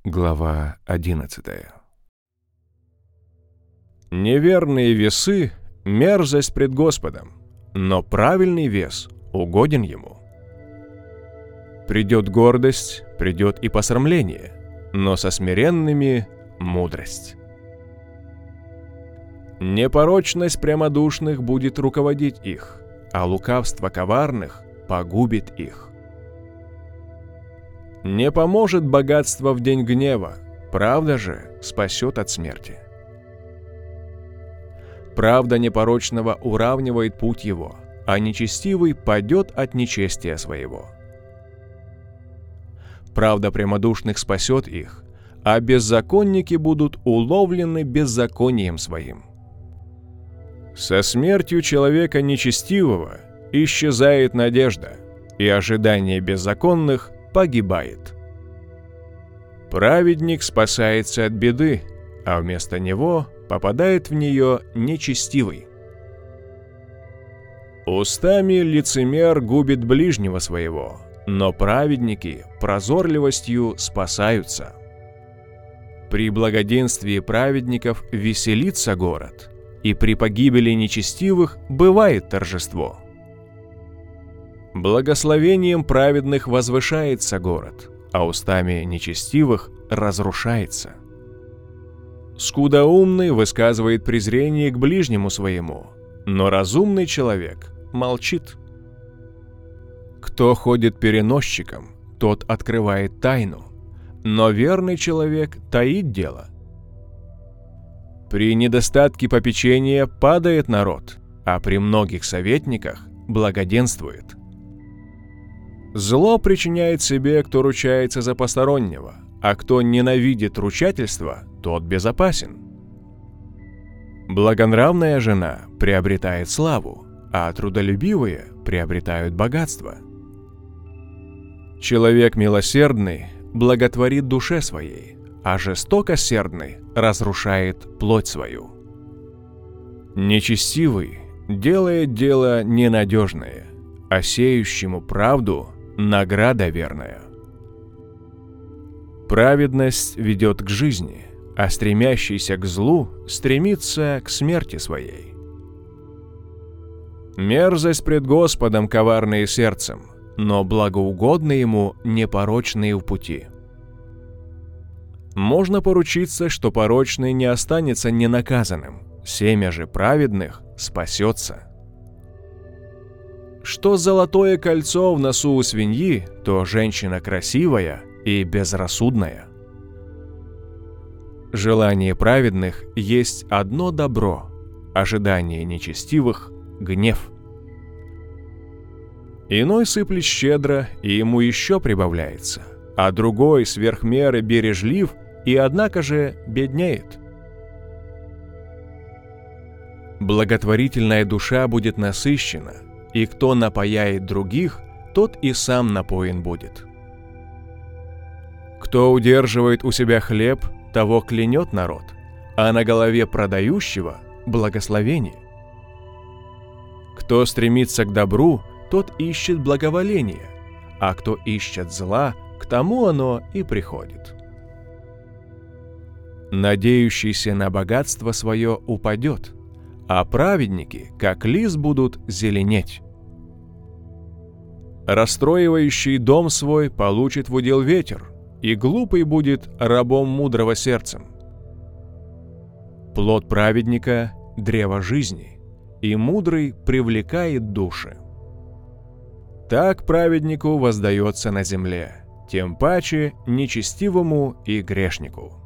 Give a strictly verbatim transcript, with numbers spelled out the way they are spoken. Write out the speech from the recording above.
Глава одиннадцатая. Неверные весы — мерзость пред Господом, но правильный вес угоден Ему. Придет гордость, придет и посрамление, но со смиренными — мудрость. Непорочность прямодушных будет руководить их, а лукавство коварных погубит их. Не поможет богатство в день гнева, правда же спасет от смерти. Правда непорочного уравнивает путь его, а нечестивый падет от нечестия своего. Правда прямодушных спасет их, а беззаконники будут уловлены беззаконием своим. Со смертью человека нечестивого исчезает надежда, и ожидание беззаконных погибает. Праведник спасается от беды, а вместо него попадает в нее нечестивый. Устами лицемер губит ближнего своего, но праведники прозорливостью спасаются. При благоденствии праведников веселится город, и при погибели нечестивых бывает торжество. Благословением праведных возвышается город, а устами нечестивых разрушается. Скудоумный высказывает презрение к ближнему своему, но разумный человек молчит. Кто ходит переносчиком, тот открывает тайну, но верный человек таит дело. При недостатке попечения падает народ, а при многих советниках благоденствует. Зло причиняет себе, кто ручается за постороннего, а кто ненавидит ручательство, тот безопасен. Благонравная жена приобретает славу, а трудолюбивые приобретают богатство. Человек милосердный благотворит душе своей, а жестокосердный разрушает плоть свою. Нечестивый делает дело ненадежное, а сеющему правду награда верная. Праведность ведет к жизни, а стремящийся к злу стремится к смерти своей. Мерзость пред Господом коварные сердцем, но благоугодны Ему непорочные в пути. Можно поручиться, что порочный не останется ненаказанным, семя же праведных спасется. Что золотое кольцо в носу у свиньи, то женщина красивая и безрассудная. Желание праведных есть одно добро, ожидание нечестивых — гнев. Иной сыплет щедро, и ему еще прибавляется, а другой сверх меры бережлив и однако же беднеет. Благотворительная душа будет насыщена, и кто напояет других, тот и сам напоен будет. Кто удерживает у себя хлеб, того клянет народ, а на голове продающего – благословение. Кто стремится к добру, тот ищет благоволение, а кто ищет зла, к тому оно и приходит. Надеющийся на богатство свое упадет, а праведники, как лист, будут зеленеть. Расстроивающий дом свой получит в удел ветер, и глупый будет рабом мудрого сердцем. Плод праведника – древо жизни, и мудрый привлекает души. Так праведнику воздается на земле, тем паче нечестивому и грешнику.